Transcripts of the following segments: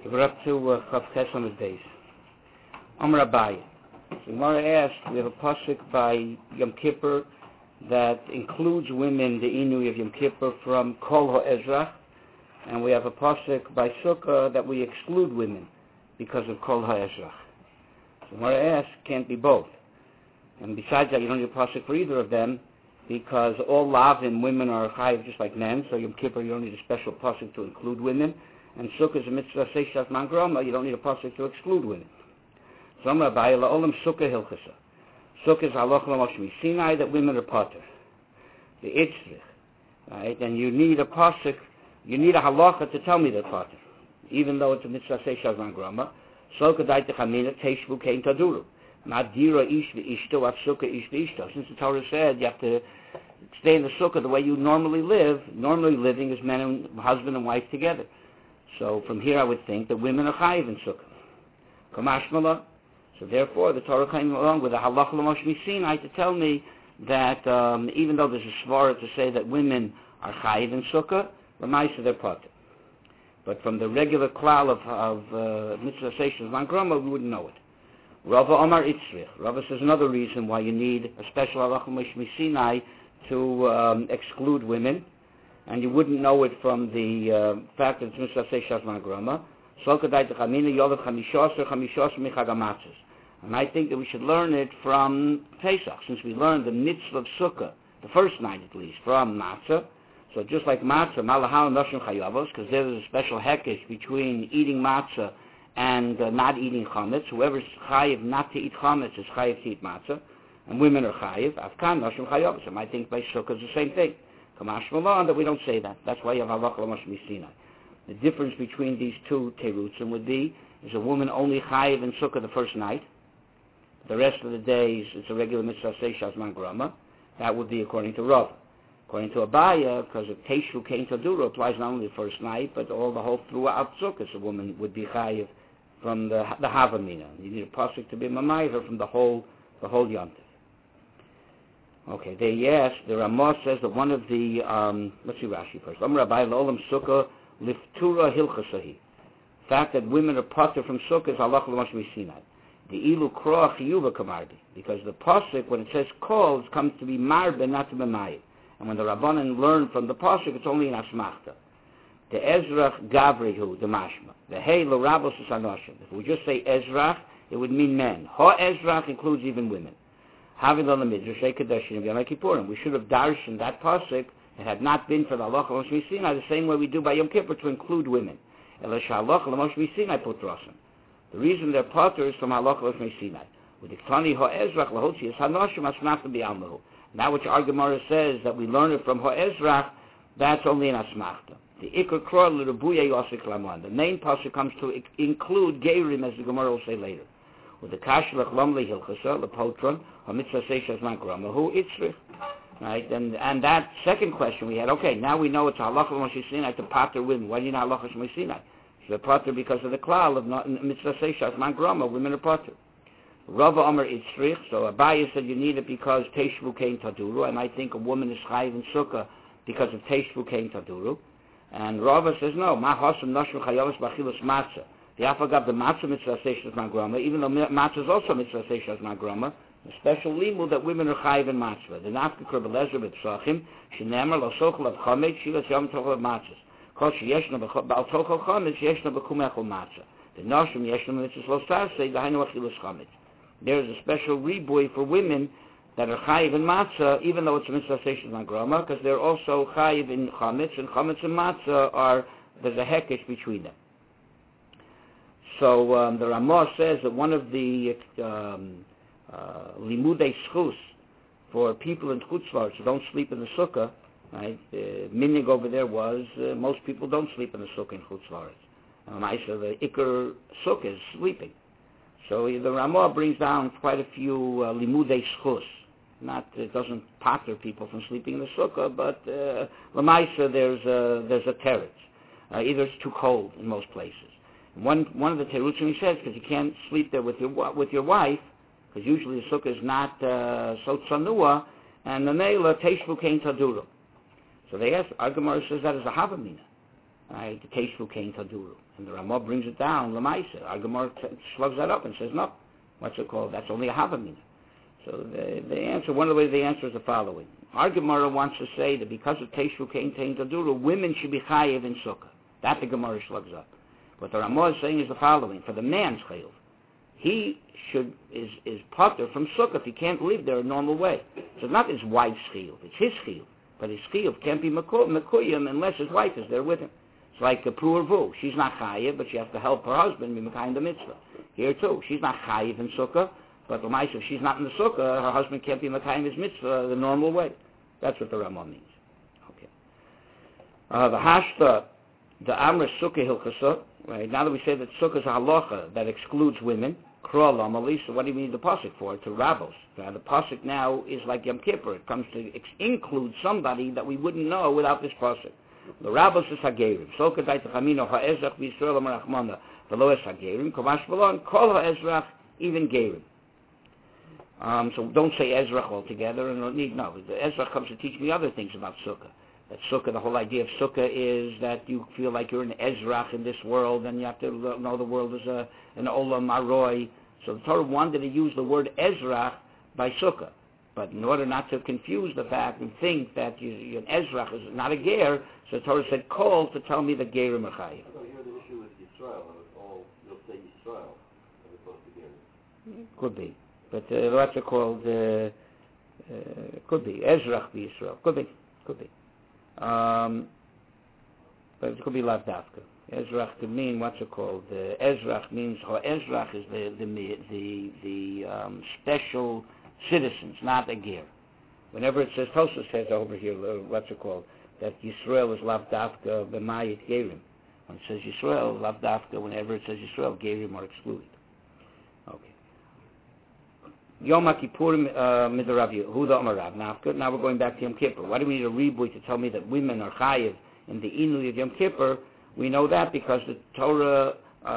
Okay, we're up to Chav Ches on the days. Amar Abaye. So Gemara asked, we have a pasuk by Yom Kippur that includes women, the Inui of Yom Kippur, from Kol HaEzrach, and we have a pasuk by Sukkah that we exclude women because of Kol HaEzrach. So Gemara asked, can't be both. And besides that, you don't need a pasuk for either of them, because all lavim, women are chayiv just like men, so Yom Kippur you don't need a special pasuk to include women, and Sukkah is a mitzvah seishas man grama, you don't need a pasuk to exclude women. So Amar Abaye la'olam Sukkah hilchasa. Sukkah is halacha l'Moshe Sinai that women are potter. The itzrich, right? And you need a pasuk, you need a halacha to tell me they're potter, even though it's a mitzvah seishas man grama. So kedai techamina teishvu kein taduru. Not dira ish v'ishto af sukkah ish v'ishto. Since the Torah said you have to stay in the sukkah the way you normally live, normally living is men and husband and wife together. So from here I would think that women are chayiv in sukkah. Kamashmala. So therefore the Torah came along with a halacha l'Moshe Sinai to tell me that even though there's a svara to say that women are chayiv in sukkah, l'maisa they're potter. But from the regular klal of mitzvah seishas man grama, we wouldn't know it. Rava Omar Itzrich. Rava says another reason why you need a special halacha l'Moshe Sinai to exclude women, and you wouldn't know it from the fact that it's mitzvah seishas man grama. And I think that we should learn it from Pesach, since we learned the mitzvah of Sukkah, the first night at least, from matzah. So just like matzah, malahal noshim chayavos, because there's a special hekesh between eating matzah and not eating chametz. Whoever's chayiv not to eat chametz is chayiv to eat matzah, and women are chayiv. Afkan noshim chayavos. And I think by Sukkah is the same thing. Kamash malon, that we don't say that. That's why you have halacha l'Moshe Sinai. The difference between these two terutzim would be, is a woman only chayiv in Sukkah the first night. The rest of the days, it's a regular mitzvah seishas man grama. That would be according to Rav. According to Abaye, because of Teishvu Kein Taduru applies not only the first night, but all the whole throughout Sukkah, a woman would be chayiv from the Havamina. You need a pasuk to be mamayver from the whole yontif. Okay, they asked, the Ramah says that one of the, let's see Rashi first. Amar Abaye la'olam Sukkah liftura hilchasahi. The fact that women are potter from Sukkah is halacha l'Moshe Sinai. The ilu kroa chiyuva kamarbi, because the pasuk when it says kol comes to be marbe, not to be mayim. And when the Rabbanan learned from the pasuk, it's only in asmachta. The ezrach gavrihu the mashma. The hey l'rabos esanoshim. If we just say ezrach, it would mean men. Ha ezrach includes even women. Having on the midrash kedushin of Yom Kippurim, we should have darshan that pasuk. It had not been for the halacha l'Moshe Sinai the same way we do by Yom Kippur to include women. Ela sha'halacha l'Moshe Sinai putrasim. The reason they're potter is from halacha l'Moshe Sinai. With the ktani ha'ezrach lahotzi is hanoshim asmachta bi'almahu. Now which our Gemara says that we learn it from ha'ezrach, that's only in asmachta. The ikar kroa l'rebuya yosik laman. The main pasuk comes to include geirim, as the Gemara will say later. With the kashlach lomli hilchasa lepotron hamitzvah seishas man gramahu itzrich. Right, and that second question we had. Okay, now we know it's halacha l'Moshe Sinai to potter women. Why do you not halacha l'Moshe Sinai? They're potter because of the klal of not mitzvah seishas man grama. Women are potter. Rava Amar Itzrich. So Abaye said you need it because teishvu kein taduru, and I think a woman is chayiv in sukkah because of teishvu kein taduru. And Rava says no. Ma hasam nashim chayavos b'achilas matzah. The afagav the matzah mitzvah seishas man grama, even though matzah is also mitzvah seishas man grama. A special limud that women are chayiv in matzah. The nafka krebbelezer b'tzachim shenemar lo sochel av chametz shilas yom tochel av matzahs. Kol sheyeshna b'al tochel chametz yeshna b'kumechel matzah. The nashim yeshna mitzvah lo sasei v'hainu achilas chametz. There is a special ribuy for women that are chayiv in matzah, even though it's a mitzvah seishas man grama, because they're also chayiv in chametz, and chametz and matzah there's a hekesh between them. So the Ramah says that one of the limudei schus for people in chutzlaretz who don't sleep in the sukkah, right? Minig over there was most people don't sleep in the sukkah in chutzlaretz. So the ikar sukkah is sleeping. So the Ramah brings down quite a few limudei schus. It doesn't pater people from sleeping in the sukkah, but l'maisa there's a teretz. Either it's too cold in most places. One of the terutzim he says because you can't sleep there with your wife, because usually the sukkah is not so tzanua, and the neila teishvu kein taduru. So they ask, our Gemara says that is a havamina. right? The Teishvu Kain Taduru. And the Ramah brings it down, Lamaisa. Our Gemara slugs that up and says, no, what's it called? That's only a Havamina. So the answer, one of the ways they answer is the following. Our Gemara wants to say that because of Teishvu Kain Taduru, women should be chayiv in Sukkah. That the Gemara slugs up. What the Ramah is saying is the following. For the man's chayiv, he is potter from Sukkah if he can't live there a normal way. So it's not his wife's chiyuv, it's his chiyuv. But his chiyuv can't be mekuyim unless his wife is there with him. It's like a pruer vu. She's not chayiv, but she has to help her husband be mekayim the mitzvah. Here too, she's not chayiv in Sukkah, but if she's not in the Sukkah, her husband can't be mekayim his mitzvah the normal way. That's what the Ramah means. Okay. The hashta, the amra Sukkah hilchasa, right? Now that we say that Sukkah is a halacha that excludes women, so what do you need the pasuk for? To Rabbos. The pasuk now is like Yom Kippur. It comes to include somebody that we wouldn't know without this pasuk. The Rabbos is Hagerim. So kedai techamino ha'ezrach v'Yisrael amarachmana v'lo es Hagerim komash v'lon kol ha'ezrach even Gerim. So don't say Ezrach altogether, and don't need no. The Ezrach comes to teach me other things about Sukkah. That Sukkah, the whole idea of Sukkah is that you feel like you're an Ezrach in this world, and you have to know the world is an Olam Aroi. So the Torah wanted to use the word Ezrach by Sukkah. But in order not to confuse the fact and think that an Ezrach is not a Ger, so the Torah said Kol to tell me that Gerim are Chayiv. So here the issue is Yisrael, and it's all, you'll say Yisrael as opposed to Gerim. Could be. But what's it called? Could be. Ezrach be Yisrael. Could be. But it could be Lav Dafka. Ezrach could mean, what's it called? Ezrach means, Ezrach is the special citizens, not a ger. Whenever it says, Tosfos says over here, what's it called? That Yisrael is Lav Dafka b'mayit gerim. When it says Yisrael, Lav Dafka, whenever it says Yisrael, gerim are excluded. Okay. Yom HaKippurim Midarav Yehuda Amar Rav Nafka. Now we're going back to Yom Kippur. Why do we need a rebui to tell me that women are chayiv in the Inui of Yom Kippur? We know that because the Torah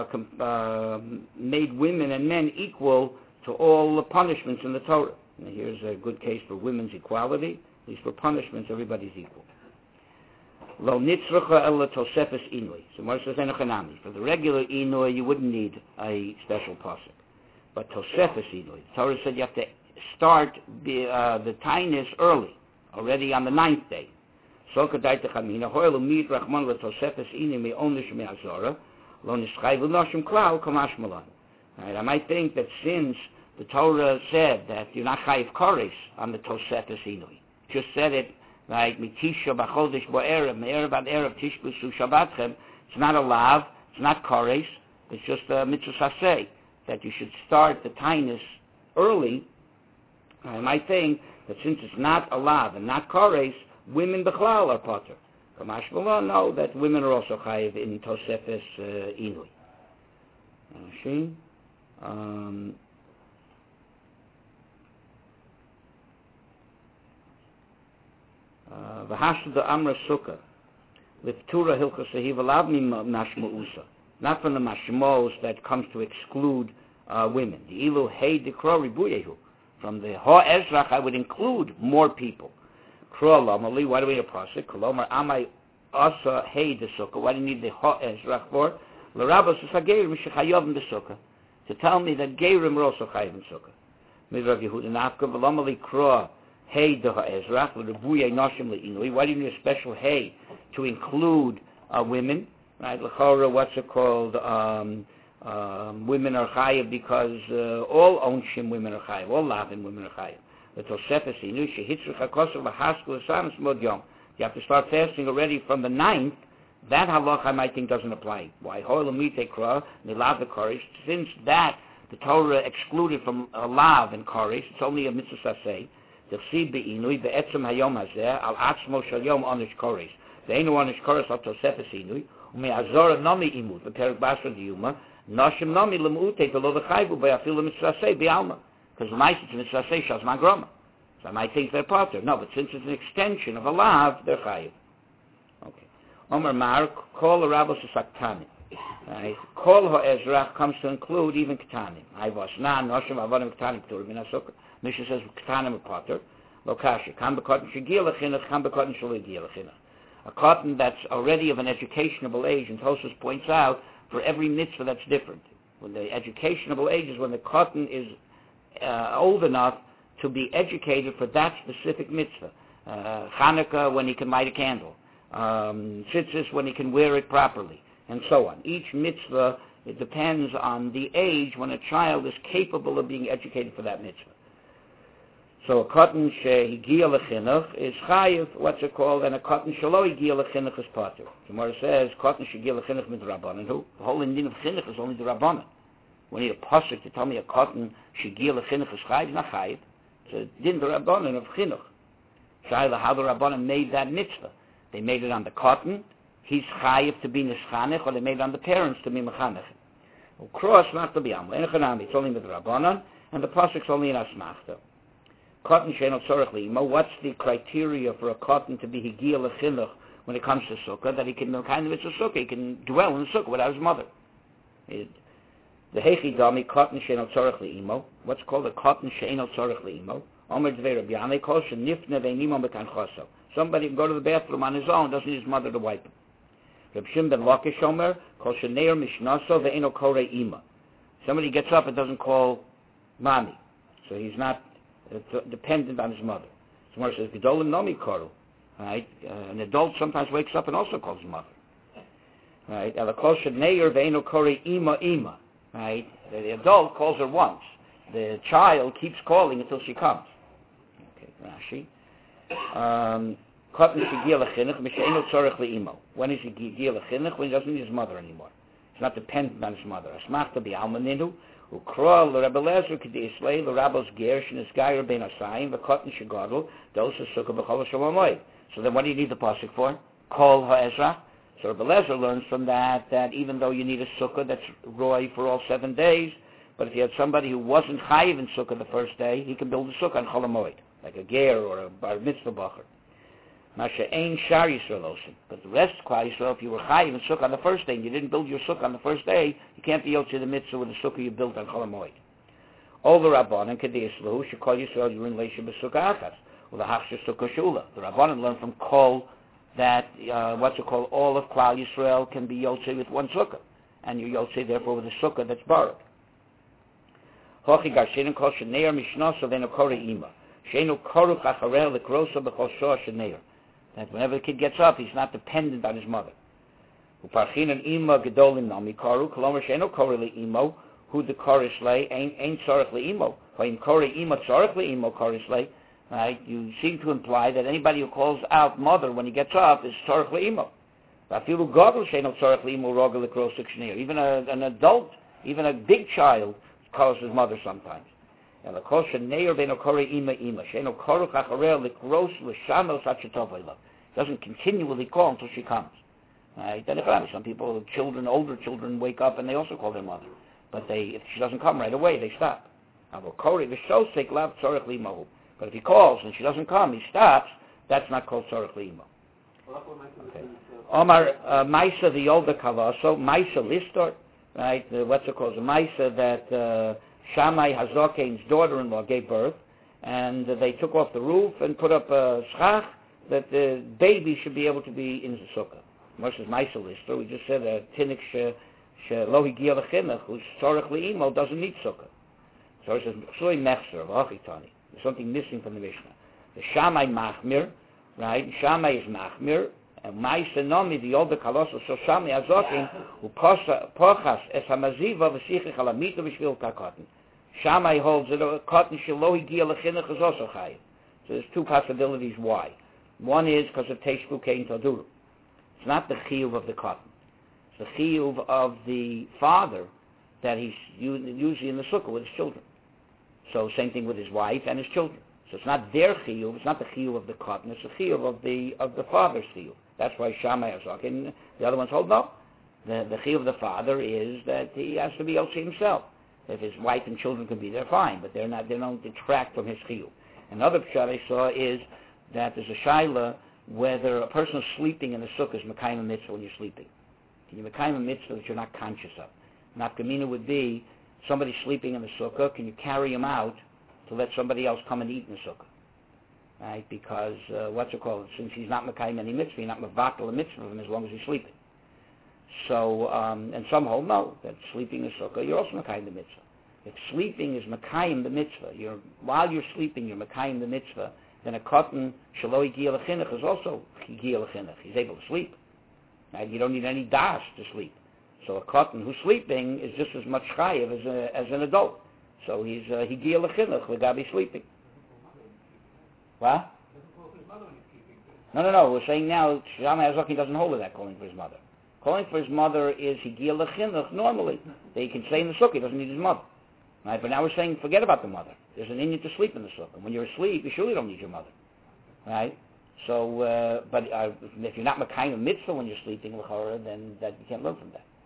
made women and men equal to all the punishments in the Torah. And here's a good case for women's equality. At least for punishments, everybody's equal. Lo nitzracha ela tosefes inui. So Moshe says enochanami. For the regular inui, you wouldn't need a special pasuk. But tosefes inui. The Torah said you have to start the tainus early, already on the 9th day. So kedai techamina hoyelu mit rachman le tosefes inui me onish me azora lo nischayvu noshim klal kamash malan. Right? I might think that since the Torah said that you're not chayiv koris on the tosefes inui, just said it like mitisha b'chodesh bo'erev me'erev ad erev tishbusu shabbatchem. It's not a lav, it's not koris, it's just a mitzvah saseh that you should start the tainus early. I might think that since it's not a lav and not koris, women b'chlal are potter. Kamash v'lo know that women are also chayiv in tosefes inui. V'hashda amra sukkah liftura hilchas v'lav mashma'usa, not from the mashmos that comes to exclude women. The ilu hey dekro ribuyehu, from the ha ezrach I would include more people. Kro lamali, why do we need a pasuk? Kolomar amai asa hey de sukkah. Why do you need the ha ezrach for? L'rabos usagerim shechayovim de sukkah, to tell me that gerim are also chayiv in sukkah. Midrav Yehuda nafka v'lamali kro hey de ha'ezrach l'rebuye noshim le'inui. Why do you need a special hey to include women? Right? L'chora, what's it called? Women are chayiv because all onshim women are chayiv, all lavim women are chayiv. The tosefes inui shehitzrich hakosav l'hasku l'samis mod yom. You have to start fasting already from the 9th. That halach I might think doesn't apply. Why? Ho'el mite kra nilav the koresh. Since that the Torah excluded from lav and koresh, it's only a mitzvah saseh. T'chsi be'inui be'etzem hayom hazeh al atzmo shel yom onish koresh. Ve'enu onish koresh al tosefes inui u'me'azor nami imut v'perek basra diyuma noshim nami l'mu'ute v'lo v'chayvu be'afilu mitzvah saseh be'alma. Because the mice it's mitzvah saseh shaz magroma. So I might think they're potter. No, but since it's an extension of a lav, they're chayiv. Okay. Omer Mar, kol rabbos saktanim. Right? Kol ha'ezrach comes to include even ketanim. Ayvos na noshim avodim ketanim k'turim in asukah. Mishnah says ketanim are potter. Lo kasha. Kam bekotin shegiel lechinach, kam bekotin shelo yegiel lechinach. A cotton that's already of an educationable age, and Tosfos points out, for every mitzvah that's different. When the educationable age is when the cotton is old enough to be educated for that specific mitzvah. Hanukkah, when he can light a candle. Tzitzis, when he can wear it properly, and so on. Each mitzvah, it depends on the age when a child is capable of being educated for that mitzvah. So a cotton shehigia lechinuch is chayiv, what's it called, and a cotton shelo higia lechinuch is patur. Gemara says cotton shehigia lechinuch midrabanan. The whole Indian of chinuch is only the rabbanan. We need a pasuk to tell me a cotton shehigia lechinuch is chayiv, not chayiv. It's a din the rabbanan of chinuch. Shayla, how the rabbanan made that mitzvah? They made it on the cotton. He's chayiv to be nischanech, or they made it on the parents to be mechanech. Cross not to be amle. It's only with the rabbanan, and the pasuk's only in asmachta. Cotton she'eno tzorech li'imo. What's the criteria for a cotton to be higia lechinuch when it comes to sukkah? That he can kind of it's a sukkah. He can dwell in the sukkah without his mother. The hechi dami cotton she'eno tzorech li'imo. What's called a cotton she'eno tzorech li'imo? Omer dvei Rabbi Yanai kol shenifne ve'nimo mekanchoso. Somebody can go to the bathroom on his own. Doesn't need his mother to wipe him. Reb Shimon ben Lakish Omer kol sheneir mishnaso ve'eno korei ima. Somebody gets up and doesn't call mommy, so he's not dependent on his mother. Someone says, Gedolim nomi koru. Right? An adult sometimes wakes up and also calls his mother. Right? Elakol sheneir ve'eno korei ima ima. Right? The adult calls her once. The child keeps calling until she comes. Okay, Rashi. Cotton shegiya lechinuch misheino tzorech le'imo. When is he giya lechinuch? When he doesn't need his mother anymore. He's not dependent on his mother. Asmachta bi'almaninu. Ukrol l'Rebbe Lezer k'di'islei l'Rabbos gersh n'esgayer ben asayim v'cotton shegadol dosa sukkah b'chol shalom. So then what do you need the pasuk for? Kol ha'ezra. So Rebbe Lezer learns from that even though you need a sukkah that's roy for all 7 days, but if you had somebody who wasn't chayiv in sukkah the first day, he can build a sukkah on Chol HaMoed, like a ger or a bar mitzvah bacher. Masha ein shar Yisrael osim. But the rest of Klal Yisrael, if you were chayiv in sukkah on the first day and you didn't build your sukkah on the first day, you can't be yotze the mitzvah with the sukkah you built on Chol HaMoed. All the rabbanan kediyislahu shekol Yisrael yurin leisha b'sukkah achas u'lahachsher sukkah shula. The rabbanan learned from Kol that all of Klal Yisrael can be yotze with one sukkah, and you yotze therefore with a sukkah that's borrowed. Hochi garshenin kol sheneir mishnaso v'eno korei ima. Sheinu koruch achareh lekrosa b'chol shoah sheneir. That whenever the kid gets up, he's not dependent on his mother. Uparchinan ima gedolim nami koru kolomer sheinu korei le'imo hu de korei slei ein tzorech le'imo. V'im korei ima tzorech le'imo korei slei. Right? You seem to imply that anybody who calls out mother when he gets up is tzorech le'imo. V'afilu gadol sheinu tzorech le'imo rogel lekrosa sheneir. Even an adult, even a big child, calls his mother sometimes. And doesn't continually call until she comes. Right? Then some people, children, older children, wake up and they also call their mother. But if she doesn't come right away, they stop. But if he calls and she doesn't come, he stops, that's not called tzorech li'imo. Omar Maisa the older kavaso, Maisa listor, right? What's it called? The Maisa that Shammai Hazokein's daughter-in-law gave birth, and they took off the roof and put up a schach that the baby should be able to be in the sukkah. Versus Maisa lister, we just said that Tinnik lo higia lechinuch, who's tzorech li'imo, doesn't need sukkah. So it says Psui Mechzer of Achitani. There's something missing from the Mishnah. The Shammai Machmir, right? Shammai is Machmir, and Maisa Nomi, the older Kaloso, so Shammai Hazokin, who pochas es hamaziva v'sichich alamita v'shvil kakotin. Shammai holds that a cotton shelo higia lechinuch is also chayiv. So there's two possibilities why. One is because of Teishbu Kein Taduru. It's not the chiyuv of the cotton. It's the chiyuv of the father that he's usually in the sukkah with his children. So same thing with his wife and his children. So it's not their chiyuv, it's not the chiyuv of the cotton, it's the chiyuv of the father's chiyuv. That's why Shammai Hazok, and the other ones hold no. The chiyuv of the father is that he has to be yotze himself. If his wife and children can be there, fine, but they don't detract from his chiyuv. Another pshat I saw is that there's a shaila whether a person is sleeping in the sukkah is mekayim a mitzvah when you're sleeping. Can you mekayim a mitzvah that you're not conscious of? Nafkamina would be somebody sleeping in the sukkah, can you carry him out to let somebody else come and eat in the sukkah? right? Because since he's not Mekayim any mitzvah, he's not Mevatel a mitzvah of him as long as he's sleeping. So, and some hold no, that sleeping is sukkah, you're also Mekayim the mitzvah. If sleeping is Mekayim the mitzvah, while you're sleeping, you're Mekayim the mitzvah, then a cotton Shaloi Giel Chinuch is also Giel Chinuch. He's able to sleep. Right? You don't need any das to sleep. So a cotton who's sleeping is just as much chayiv as an adult. So he Giel Chinuch Legabi sleeping. What? No. We're saying now Shammai Hazaki doesn't hold to that calling for his mother. Calling for his mother is he Giel Chinuch normally. That he can stay in the sukkah. He doesn't need his mother. Right? But now we're saying forget about the mother. There's an inyan to sleep in the sukkah. When you're asleep, you surely don't need your mother. Right? So, but if you're not Mekayim mitzvah when you're sleeping, then that you can't learn from that.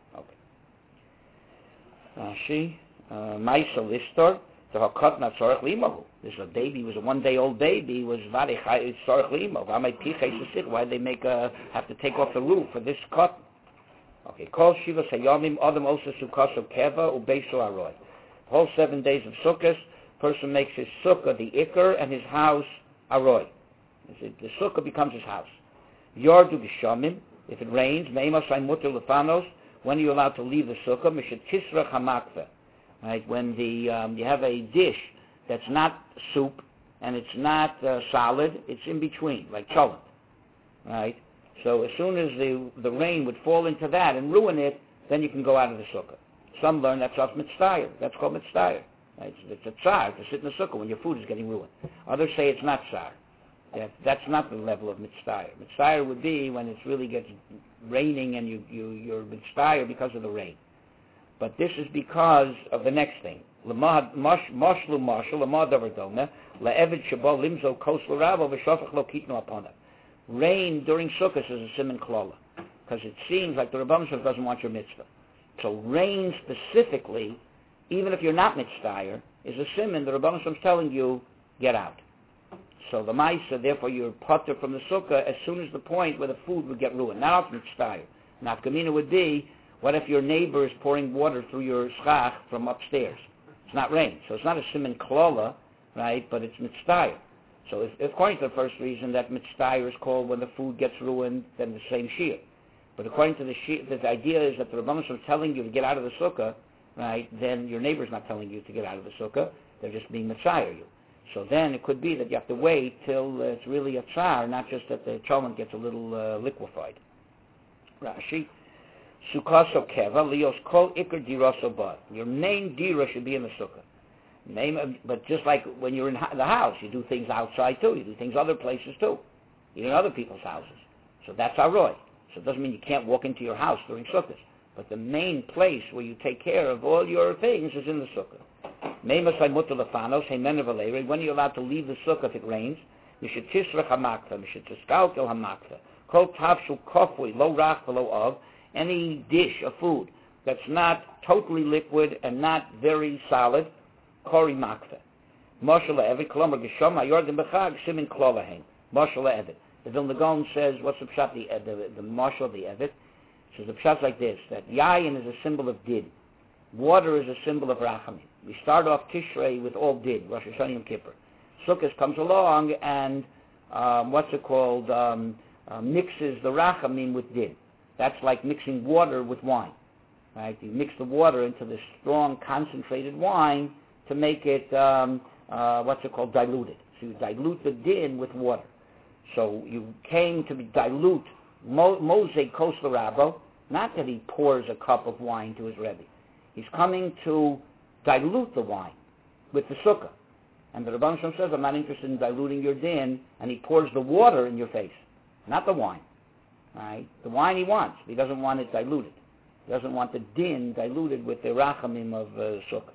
Okay. Ma'isa listor to hakot not tzorech limahu. This is a baby, was a 1-day-old baby, was varei tzorech limahu. Why did they have to take off the roof for this cotton? Okay. Kol shiva sayomim adam osa sukkah keva ubeiso aroi. Whole 7 days of Sukkot, person makes his sukkah the ikr and his house aroi. The sukkah becomes his house. Yordu geshamim, if it rains, me'emasai muter lefanos, when are you allowed to leave the sukkah? Mishet tisrach hamakveh. Right, when you have a dish that's not soup and it's not solid, it's in between, like cholent. Right? So as soon as the rain would fall into that and ruin it, then you can go out of the sukkah. Some learn that's off mitzvah. That's called mitzvah. Right? It's a tsar to sit in the sukkah when your food is getting ruined. Others say it's not tsar. That's not the level of mitzvah. Mitzvah would be when it really gets raining and you're mitzvah because of the rain. But this is because of the next thing. Rain during Sukkot is a siman klola, because it seems like the Rebbeinu Shalom doesn't want your mitzvah. So rain specifically, even if you're not mitzvah, is a siman. The Rebbeinu Shalom is telling you, get out. So the Maisa, therefore you're putter from the Sukkah as soon as the point where the food would get ruined. Not off mitzvah. Nafkamina would be, what if your neighbor is pouring water through your schach from upstairs? It's not rain. So it's not a siman klola, right, but it's mitzvah. So if according to the first reason that mitzvah is called when the food gets ruined, then the same shear. But according to the idea is that the Rebbeinu Shalom is telling you to get out of the sukkah, right, then your neighbor's not telling you to get out of the sukkah. They're just being mitzvah you. So then it could be that you have to wait till it's really a tsar, not just that the cholent gets a little liquefied. Rashi. Sukkaso keva lios kol ikr diraso ba. Your main dira should be in the sukkah. But just like when you're in the house, you do things outside too. You do things other places too. You're in other people's houses. So that's aroi. So it doesn't mean you can't walk into your house during sukkahs. But the main place where you take care of all your things is in the sukkah. When are you allowed to leave the sukkah if it rains? Any dish of food that's not totally liquid and not very solid, kori makta. Mashal evet, kolomar gesham hayordim b'chag simin klolahem. Mashal evet. The Vilna Gaon says, what's the pshat, the mashal, the evet? Says the pshat's like this, that yayin is a symbol of din. Water is a symbol of rachamim. We start off Tishrei with all din, Rosh Hashanah Yom Kippur. Sukkot comes along and, mixes the rachamim with din. That's like mixing water with wine. Right? You mix the water into this strong, concentrated wine to make it, diluted. So you dilute the din with water. So you came to dilute Moshe Kos L'Rabbo, not that he pours a cup of wine to his Rebbe. He's coming to dilute the wine with the sukkah. And the Rebbeinu Shalom says, I'm not interested in diluting your din, and he pours the water in your face, not the wine. Right? The wine he wants, he doesn't want it diluted. He doesn't want the din diluted with the rachamim of sukkah.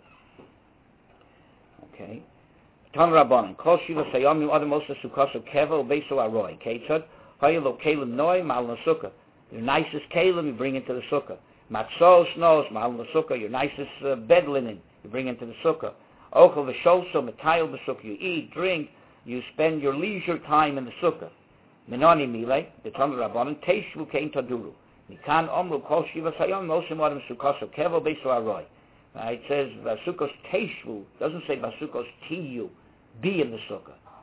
Okay. Tan Rabbanan, Kol Shiva Sayomim Adam Osa Sukkaso Keva Ubeiso Aroi. Ketzad, Hayelo Kalim Noi Mal Sukkah. Your nicest kalim you bring into the sukkah. Matzos Nos Mal Sukkah. Your nicest bed linen you bring into the sukkah. Ochel V'Sholso Matayil B'Sukkah. You eat, drink, you spend your leisure time in the sukkah. Menoni Mile, the Tan Rabbanan, Teishvu Kein Taduru. Mikan Omru Kol Shiva Sayomim Osim Adam Sukkaso Keva Ubeiso Aroi. It says Vasukos Teishvu. Doesn't say Vasukos Tiyu. Be in the sukkah.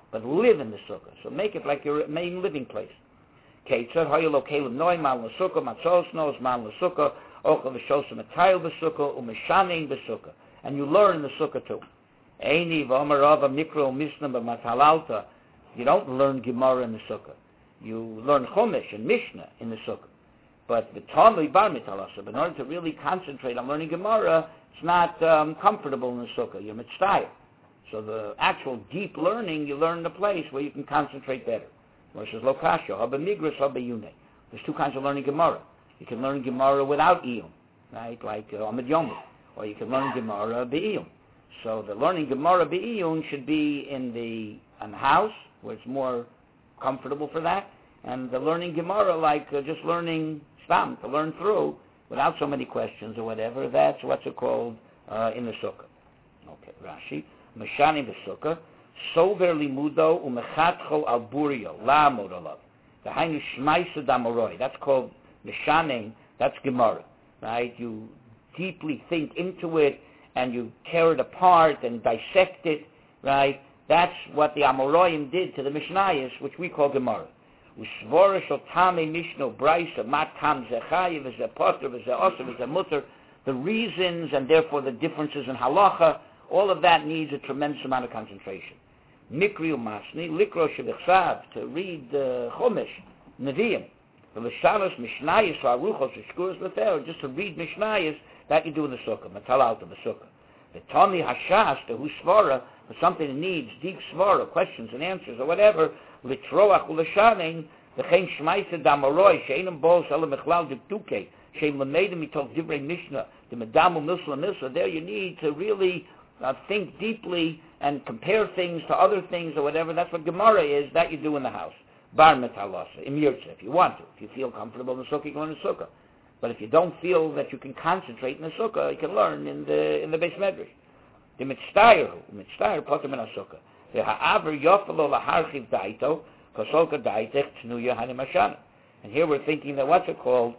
but live in the sukkah. So make it like your main living place. Ketzad hayelo kelim noy mal l'sukkah matzos nos mal l'sukkah ochel v'shosem etayil b'sukkah u'mishanein b'sukkah. And you learn in the sukkah too. Eini v'omer Rava mikro misna b'matalalta. You don't learn Gemara in the sukkah. You learn Chumash and Mishnah in the sukkah. But the Talmud bar mitalasa. But in order to really concentrate on learning Gemara, it's not comfortable in the sukkah. You're mitzvah. So the actual deep learning, you learn in a place where you can concentrate better. Versus lokasha, haba migras, haba yune. There's two kinds of learning Gemara. You can learn Gemara without iyum, right? Like Amid Yomi. Or you can learn Gemara be'iyum. So the learning Gemara be'iyum should be in the house, where it's more comfortable for that. And the learning Gemara, like just learning Stam, to learn through, without so many questions or whatever, that's what's it called in the sukkah. Okay, Rashi. Meshani b'sukkah, sover limudo umechatcho al burio, la'amod alav. The hainu shmaisa damoroi. That's called Meshaning, that's Gemara, right? You deeply think into it, and you tear it apart and dissect it, right? That's what the Amoroim did to the Mishnayos, which we call Gemara. Ushvora shel tamei mishno brayso mat tam zechayev v'zeh poter v'zeh oser v'zeh mutter. The reasons and therefore the differences in halacha, all of that needs a tremendous amount of concentration. Mikri u'masni likro shebechsav, to read Chumash, Nevi'im, v'lishalos Mishnayos v'aruchos v'shkuros l'feo, just to read Mishnayos, that you do in the sukkah, matal out of the sukkah. The Tani Hashas, the Husvara, for something that needs deep svara, questions and answers or whatever, Litroach u'lashaning, the Chen Shmaisa Damaroi, She'enam Bol Shalom Echlal Dikduke, She'em Lamedim Mitov Divrei Mishnah, the Medamu Misla Misla. There you need to really think deeply and compare things to other things or whatever. That's what Gemara is, that you do in the house. Bar Metalasa, Im Yirtzeh, if you want to. If you feel comfortable in the sukkah, you can learn in the sukkah. But if you don't feel that you can concentrate in the sukkah, you can learn in the Beis Medrash. The mitztayer poter min sukkah. The ha'aver yofelo laharchiv daito kosolka daitech tnuya hanimashana. And here we're thinking that what's it called?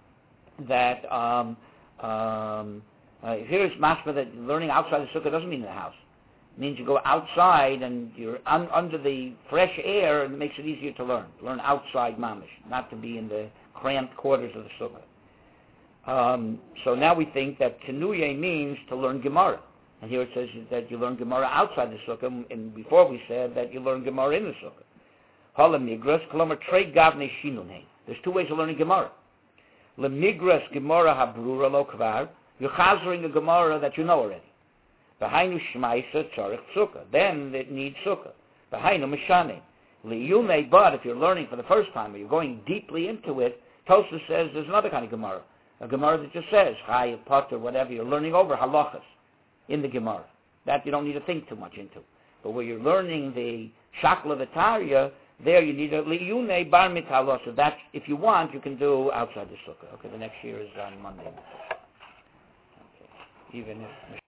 That here's mashma that learning outside the sukkah doesn't mean in the house. It means you go outside and you're under the fresh air, and it makes it easier to learn. Learn outside mamish, not to be in the cramped quarters of the sukkah. So now we think that Tenuye means to learn Gemara. And here it says that you learn Gemara outside the sukkah, and before we said that you learn Gemara in the sukkah. Hala migras, kolomar trei gavne shinunei. There's two ways of learning Gemara. Le migras Gemara habrura lo kvar. You're chazering a Gemara that you know already. V'hainu shmaisa tzarich sukkah. Then it needs sukkah. V'hainu mishane. Liyumei, but if you're learning for the first time, or you're going deeply into it, Tosfos says there's another kind of Gemara. A Gemara that just says, Chay, Potter, whatever, you're learning over halachas in the Gemara. That you don't need to think too much into. But where you're learning the Shakla V'Tarya, there you need a Liyunei Bar Mitalo. So that, if you want, you can do outside the Sukkah. Okay, the next year is on Monday. Okay. Even if